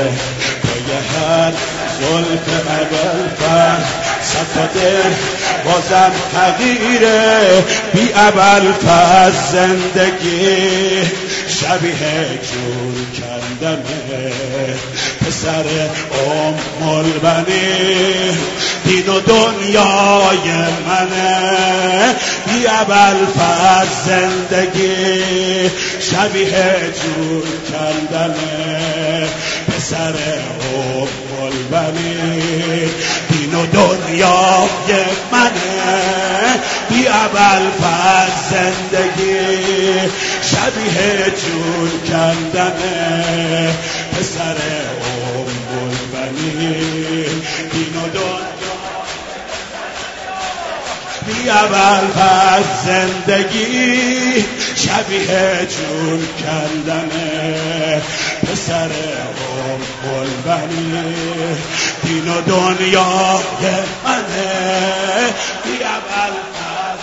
پای هر زلف ابوالفضل صد تا دل بازم تغییره بی ابوالفضل زندگی شبیه جون کندمه پسر البنین دین و دنیای منه بی ابوالفضل زندگی شبیه جون کندمه پسر البنین دین و دنیای منه بی ابوالفضل زندگی شبیه جون کندمه پسر البنین دین و دنیا بی ابوالفضل زندگی شبیه جون کندمه پسر البنین دین و دنیای منه بی ابوالفضل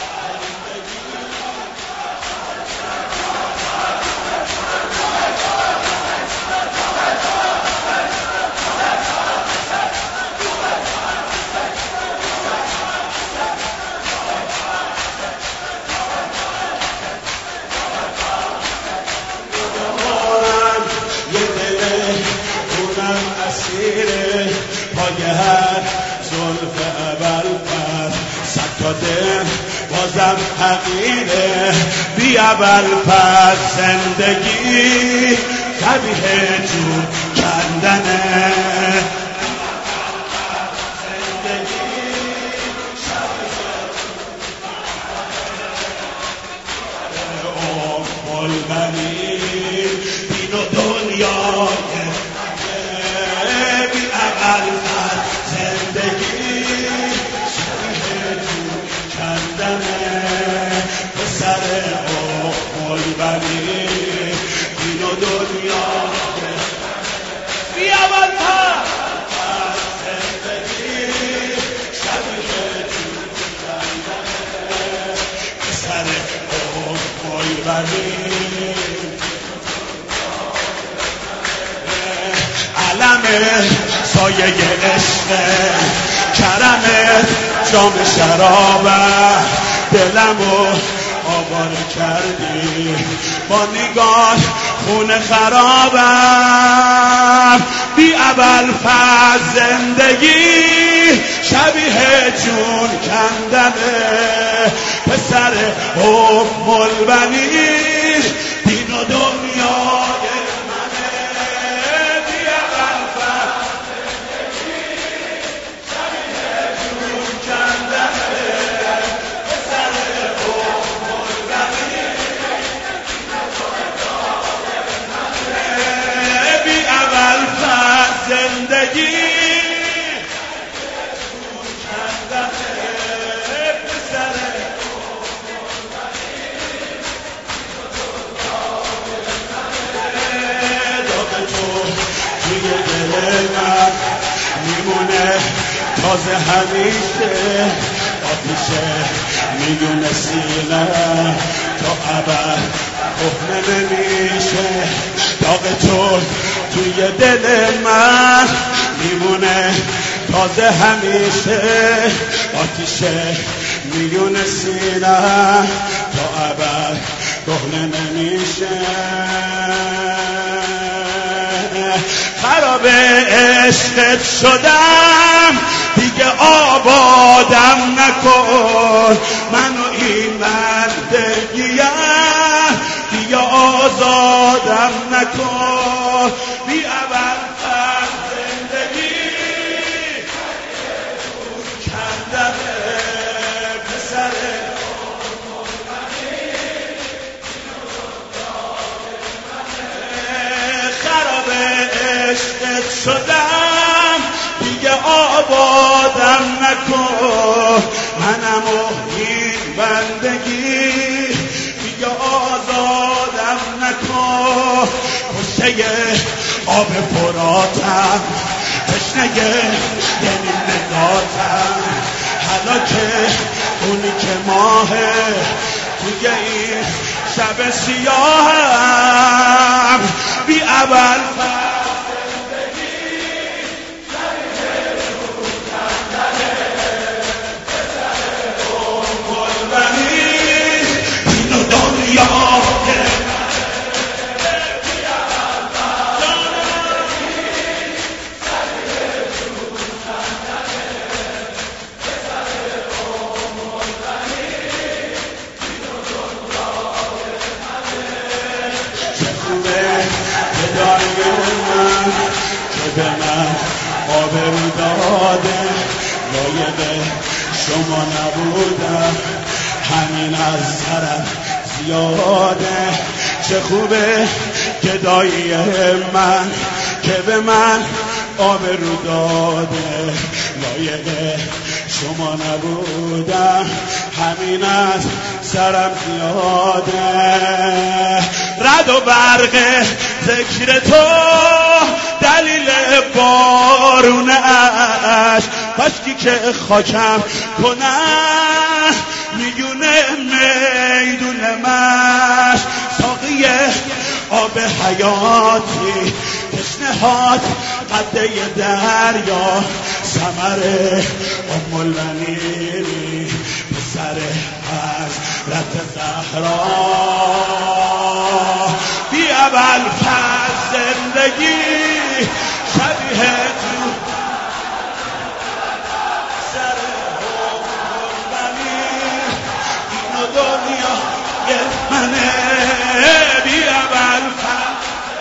پای هر زلف ابوالفضل صد تا دل بازم حقیره بی ابوالفضل زندگی شبیه جون کندنه البنین دین و دنیای بی ابوالفضل زندگی شبیه جون کندنه پسر البنین دین و دنیای بی ابوالفضل زندگی شبیه جون کندنه پسر البنین علمت سایه عشق کرمت جام شرابه دلمو آواره کردی با نگاه خون خرابم بی ابوالفضل زندگی شبیه جون کندنه پسر البنین دین و دنیای زندگی داغ تو توی دل من میمونه تازه همیشه آتیشه میدونه سینه تا ابد کهنه نمیشه داغ تو توی دل من میمونه تازه همیشه آتیشه میونه سینه تا ابد کهنه نمیشه خراب عشقت شدم دیگه آبادم نکن منو این مردگیم دیگه آزادم نکن بی ابوالفضل زندگی کندمه پسر خراب عشقت شدم دیگه آبادم نکن منمو این بندگی دیگه آزادم نکن کشته آب فراتم تشنه یعنی نگاتم حالا اونی که ماهه توی این شب سیاهم بی ابوالفضل زندگی آبرو داده لایق شما نبودم همین از سرم زیاده چه خوبه گدایی من که به من آبرو داده لایق شما نبودم همین از سرم زیاده رد و برق ذکر تو دلیل بارون اش کاشکی که خاکم کنن میونه میدون مش ساقی آب حیاتی تشنهات قده دریا ثمر ام البنین پسر حضرت زهرا بی اول پس زندگی شبیه تو سر ام البنین این دنیا یه منه بی اول پس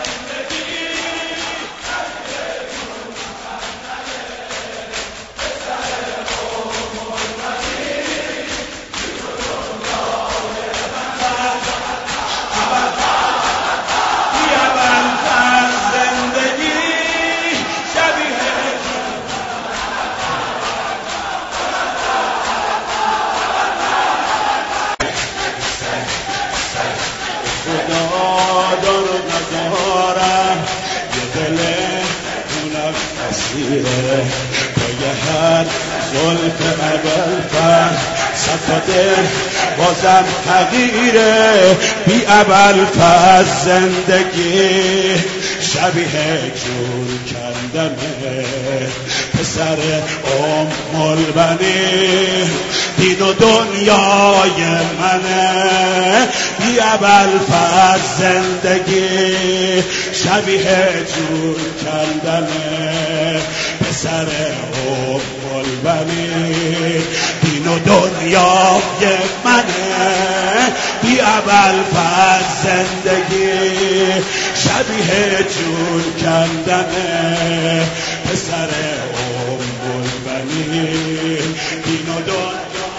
پای هر زلف ابوالفضل صفاده بازم حقیره بی ابوالفضل زندگی شبیه جور کندمه پسر ام البنین دین و دنیای منه بی ابوالفضل زندگی شبیه جور کندمه پسر ام البنین دین و دنیای منه بی ابوالفضل زندگی شبیه جور کندمه پسر ام البنین دین و دنیا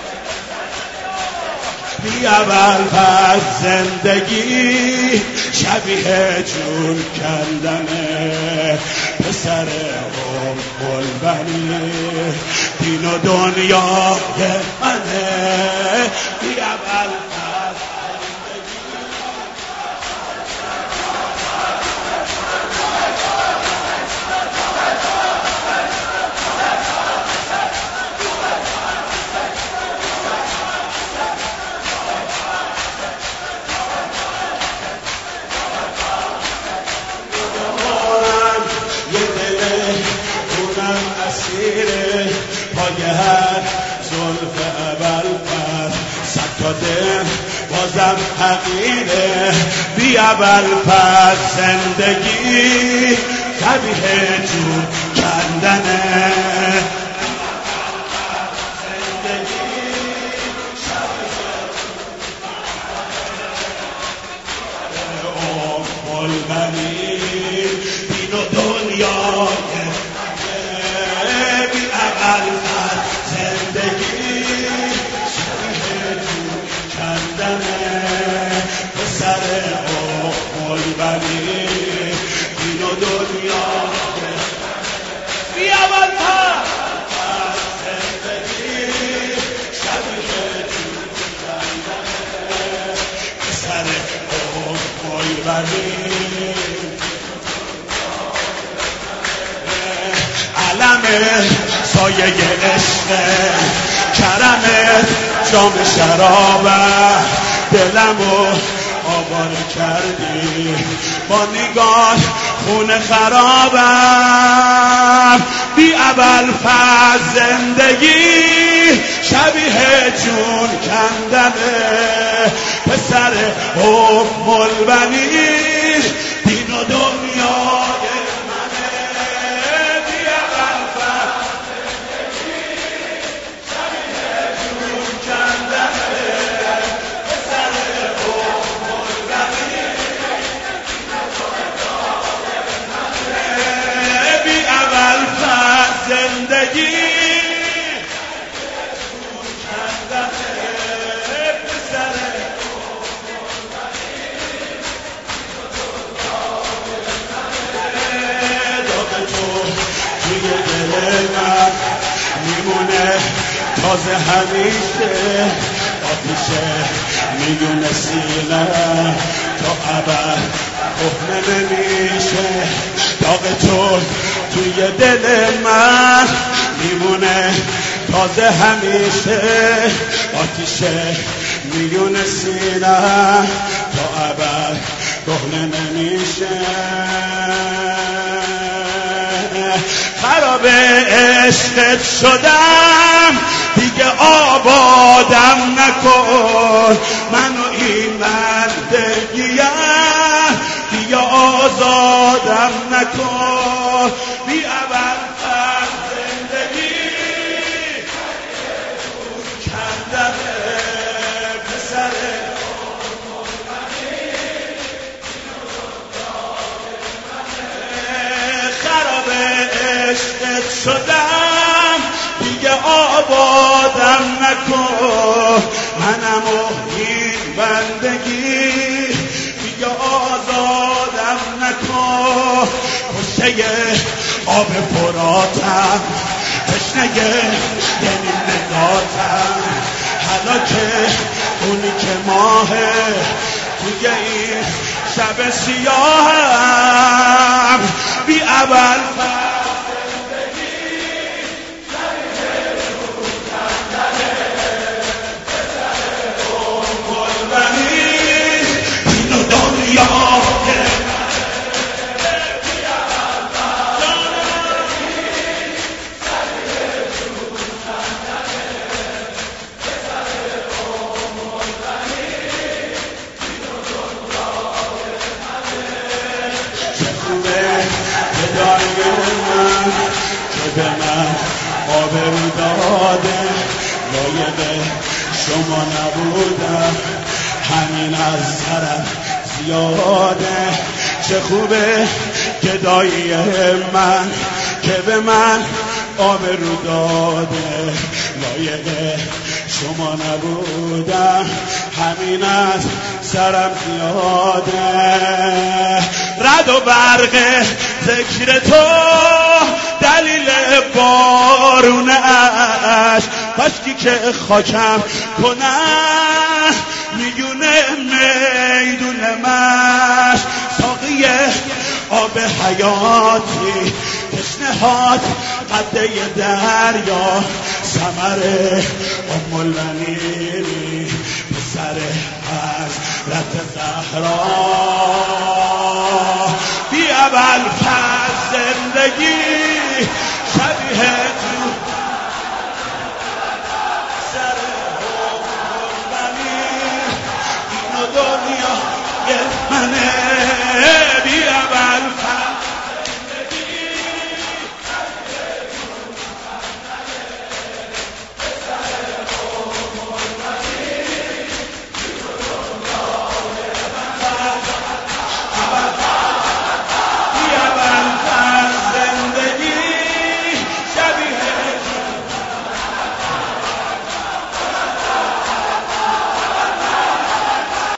بی ابوالفضل زندگی شبیه جور کندمه پسر ام البنین دین و دنیای منه بی ابوالفضل پای هر زلف ابوالفضل صدقاده بازم حقیره بی ابوالفضل زندگی شبیه جور کندنه ام البنین دین و دنیای ابوالفضل زندگی شبیه جور کندنه پسر ام البنین دین و دنیا بی ابوالفضل زندگی شبیه جور کندنه پسر ام البنین علم سایه عشق کرمت جام شرابه دلمو آواره کردی با نگاه خون خرابم بی ابوالفضل زندگی شبیه جون کندنه پسر ام البنین دین و دنیای بی ابوالفضل زندگی توی دل من میمونه تازه همیشه آتیشه میدونه سینه تا ابد کهنه نمیشه داغ تو توی دل من میمونه تازه همیشه آتیشه میدونه سینه تا ابد کهنه نمیشه خراب عشقت شدم دیگه آبادم نکن منو این بندگیم دیگه آزادم نکن بی اول زندگی کندم پسر خراب عشقت شدم دیگه آبادم نکن منم و این بندگی دیگه آزادم نکن کشته آب فراتم تشنه یعنی نگاتم حالا اونی که ماهه توی این شب سیاهم بی اول به من آبرو داده لایق شما نبودم همین از سرم زیاده چه خوبه گدایی من که به من آبرو داده لایق شما نبودم همین از سرم زیاده رد و برق ذکر تو دلیل بارونش کاشکی که خاکم کنن میدونه میدون مش ساقی آب حیاتی تشنهات قده دریا ثمر ام المنیری پسر حضرت زهرا بی اول زندگی شبیه تو سر هم بنی این دنیا یه منه